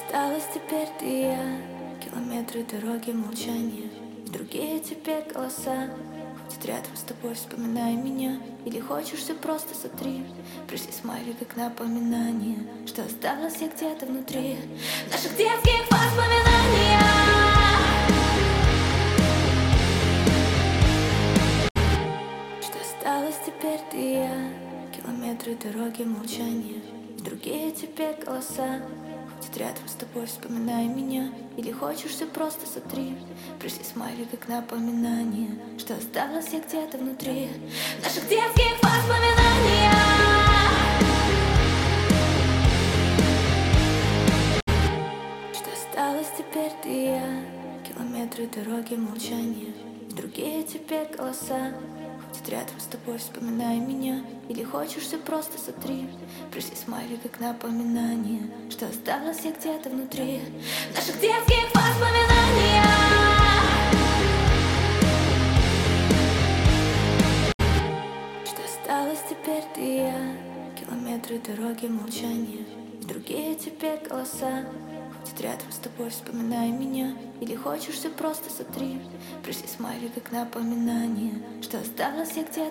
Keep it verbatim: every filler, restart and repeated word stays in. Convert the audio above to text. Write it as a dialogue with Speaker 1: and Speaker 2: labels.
Speaker 1: Осталась теперь ты и я, километры дороги, молчания, и другие теперь голоса. Ходят рядом с тобой, вспоминай меня. Или хочешь все просто сотри. Пришли смайли, как напоминание, что осталось я где-то внутри наших детских воспоминаний. Что осталось теперь ты и я, километры дороги, молчания, и другие теперь голоса. Ходят рядом с тобой, вспоминай меня. Или хочешь все просто сотри. Пришли смайли, как напоминание, что осталось я где-то внутри наших детских воспоминаний. Что осталось теперь ты и я, километры дороги, молчания, и другие теперь голоса. Ходят рядом с тобой, вспоминай меня. Или хочешь все просто сотри. Пришли смайли, как напоминание, что осталось я где-то внутри наших детских воспоминаний. Что осталось теперь ты и я, километры дороги, молчания, и другие теперь голоса. Ходят рядом с тобой, вспоминай меня. Или хочешь все просто сотри. Пришли смайли, как напоминание, что осталось я где-то